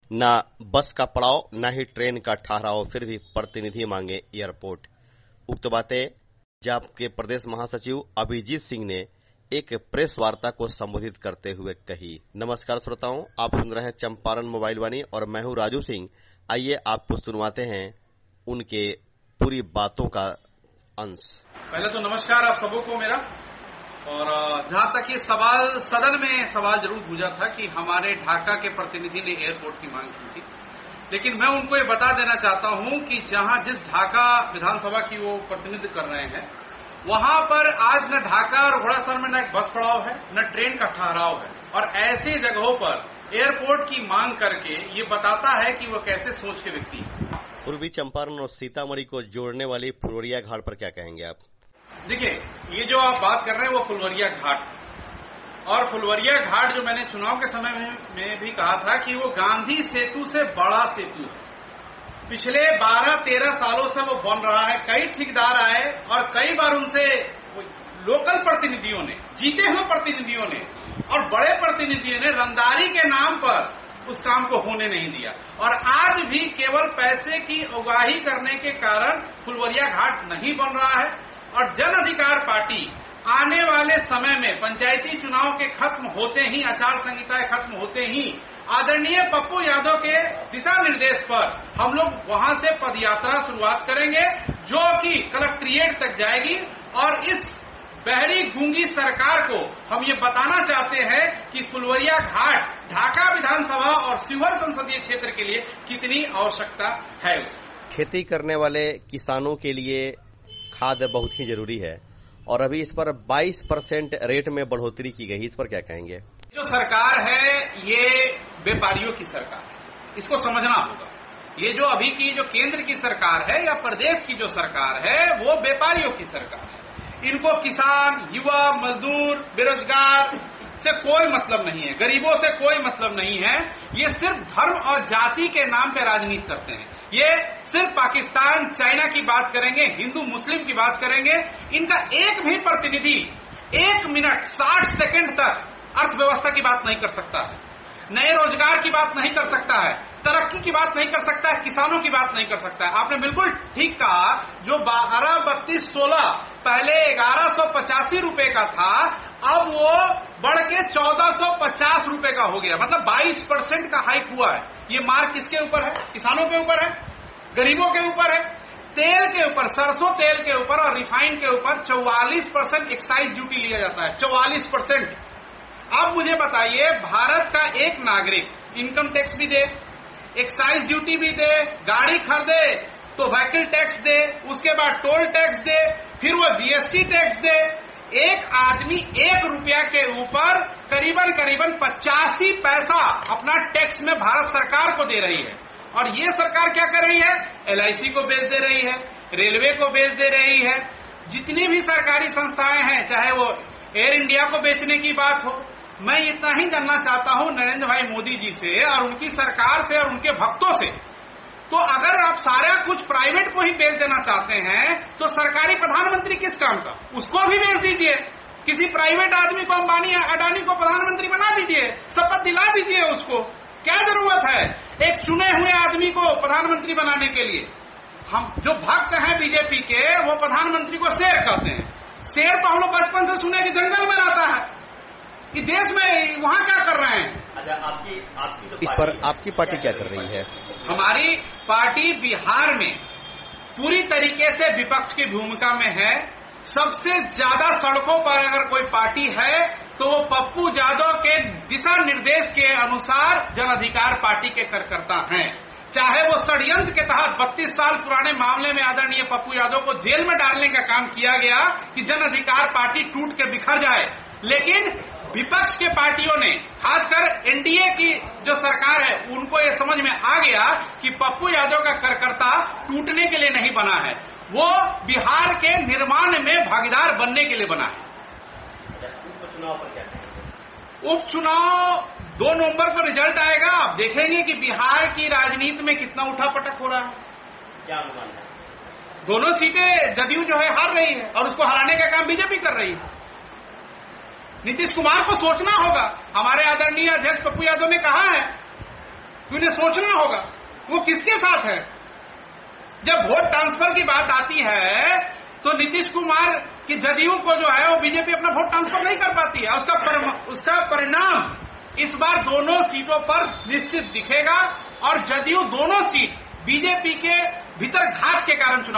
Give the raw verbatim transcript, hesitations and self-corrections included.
न बस का पड़ाव न ही ट्रेन का ठहराव, फिर भी प्रतिनिधि मांगे एयरपोर्ट। उक्त बातें जाप के प्रदेश महासचिव अभिजीत सिंह ने एक प्रेस वार्ता को संबोधित करते हुए कही। नमस्कार श्रोताओं, आप सुन रहे हैं चंपारण मोबाइल वाणी और मैं हूं राजू सिंह। आइए आपको सुनवाते हैं उनके पूरी बातों का अंश। पहले तो नमस्कार आप सबों को मेरा। और जहां तक ये सवाल सदन में सवाल जरूर पूछा था कि हमारे ढाका के प्रतिनिधि ने एयरपोर्ट की मांग की थी, लेकिन मैं उनको ये बता देना चाहता हूं कि जहां जिस ढाका विधानसभा की वो प्रतिनिधित्व कर रहे हैं वहां पर आज न ढाका और घोड़ासर में न एक बस पड़ाव है न ट्रेन का ठहराव है। और ऐसी जगहों पर एयरपोर्ट की मांग करके ये बताता है कि वो कैसे सोच के व्यक्ति है। पूर्वी चंपारण और सीतामढ़ी को जोड़ने वाली फुलवरिया घाट पर क्या कहेंगे आप? देखिए, ये जो आप बात कर रहे हैं वो फुलवरिया घाट, और फुलवरिया घाट जो मैंने चुनाव के समय में, में भी कहा था कि वो गांधी सेतु से बड़ा सेतु है। पिछले बारह तेरह सालों से वो बन रहा है। कई ठेकेदार आए और कई बार उनसे लोकल प्रतिनिधियों ने, जीते हुए प्रतिनिधियों ने और बड़े प्रतिनिधियों ने रंगदारी के नाम पर उस काम को होने नहीं दिया। और आज भी केवल पैसे की उगाही करने के कारण फुलवरिया घाट नहीं बन रहा है। और जन अधिकार पार्टी आने वाले समय में पंचायती चुनाव के खत्म होते ही, आचार संहिता खत्म होते ही आदरणीय पप्पू यादव के दिशा निर्देश पर हम लोग वहां से पदयात्रा शुरुआत करेंगे, जो कि कलेक्ट्रेट तक जाएगी। और इस बहरी गूंगी सरकार को हम ये बताना चाहते हैं कि फुलवरिया घाट ढाका विधानसभा और शिवहर संसदीय क्षेत्र के लिए कितनी आवश्यकता है। उसकी खेती करने वाले किसानों के लिए खाद बहुत ही जरूरी है और अभी इस पर बाईस परसेंट रेट में बढ़ोतरी की गई, इस पर क्या कहेंगे? जो सरकार है ये व्यापारियों की सरकार है, इसको समझना होगा। ये जो अभी की जो केंद्र की सरकार है या प्रदेश की जो सरकार है वो व्यापारियों की सरकार है। इनको किसान, युवा, मजदूर, बेरोजगार से कोई मतलब नहीं है, गरीबों से कोई मतलब नहीं है। ये सिर्फ धर्म और जाति के नाम पे राजनीति करते हैं। ये सिर्फ पाकिस्तान, चाइना की बात करेंगे, हिंदू मुस्लिम की बात करेंगे। इनका एक भी प्रतिनिधि एक मिनट साठ सेकंड तक अर्थव्यवस्था की बात नहीं कर सकता है, नए रोजगार की बात नहीं कर सकता है, तरक्की की बात नहीं कर सकता है, किसानों की बात नहीं कर सकता है। आपने बिल्कुल ठीक कहा, जो बारह बत्तीस सोलह पहले ग्यारह सौ पचासी रुपए का था, अब वो बढ़ के चौदह सौ पचास रुपए का हो गया, मतलब बाईस परसेंट का हाइक हुआ है। ये मार किसके ऊपर है? किसानों के ऊपर है, गरीबों के ऊपर है। तेल के ऊपर, सरसों तेल के ऊपर और रिफाइंड के ऊपर चौवालीस परसेंट एक्साइज ड्यूटी लिया जाता है, चौवालीस परसेंट। अब मुझे बताइए, भारत का एक नागरिक इनकम टैक्स भी दे, एक्साइज ड्यूटी भी दे, गाड़ी खरीदे तो व्हीकल टैक्स दे, उसके बाद टोल टैक्स दे, फिर वो जीएसटी टैक्स दे। एक आदमी एक रुपया के ऊपर करीबन करीबन पचासी पैसा अपना टैक्स में भारत सरकार को दे रही है। और ये सरकार क्या कर रही है? एलआईसी को बेच दे रही है, रेलवे को बेच दे रही है, जितनी भी सरकारी संस्थाएं हैं, चाहे वो एयर इंडिया को बेचने की बात हो। मैं इतना ही जानना चाहता हूं नरेंद्र भाई मोदी जी से और उनकी सरकार से और उनके भक्तों से, तो अगर आप सारा कुछ प्राइवेट को ही बेच देना चाहते हैं तो सरकारी प्रधानमंत्री किस काम का? उसको भी बेच दीजिए, किसी प्राइवेट आदमी को, अंबानी अडानी को प्रधानमंत्री बना दीजिए, शपथ दिला दीजिए उसको। क्या जरूरत है एक चुने हुए आदमी को प्रधानमंत्री बनाने के लिए? हम जो भक्त हैं बीजेपी के वो प्रधानमंत्री को शेर कहते हैं। शेर तो हम लोग बचपन से सुने कि जंगल में रहता है, कि देश में वहां क्या कर रहे हैं। अच्छा, आपकी आपकी तो इस पर आपकी पार्टी क्या कर रही है? हमारी पार्टी बिहार में पूरी तरीके से विपक्ष की भूमिका में है। सबसे ज्यादा सड़कों पर अगर कोई पार्टी है तो वो पप्पू यादव के दिशा निर्देश के अनुसार जन अधिकार पार्टी के कार्यकर्ता हैं। चाहे वो षड्यंत्र के तहत बत्तीस साल पुराने मामले में आदरणीय पप्पू यादव को जेल में डालने का काम किया गया कि जन अधिकार पार्टी टूट के बिखर जाए, लेकिन विपक्ष के पार्टियों ने, खासकर एनडीए की जो सरकार है, उनको ये समझ में आ गया कि पप्पू यादव का कार्यकर्ता टूटने के लिए नहीं बना है, वो बिहार के निर्माण में भागीदार बनने के लिए बना है। उपचुनाव पर क्या कहेंगे? उपचुनाव दो नवंबर को रिजल्ट आएगा, आप देखेंगे कि बिहार की राजनीति में कितना उठापटक हो रहा है। क्या अनुमान है? दोनों सीटें जदयू जो है हार रही है और उसको हराने का काम बीजेपी कर रही है। नीतीश कुमार को सोचना होगा। हमारे आदरणीय अध्यक्ष पप्पू यादव ने कहा है उन्हें सोचना होगा वो किसके साथ है। जब वोट ट्रांसफर की बात आती है तो नीतीश कुमार की जदयू को जो है वो बीजेपी अपना वोट ट्रांसफर नहीं कर पाती है। उसका पर, उसका परिणाम इस बार दोनों सीटों पर निश्चित दिखेगा और जदयू दोनों सीट बीजेपी के भीतर घात के कारण चुनाव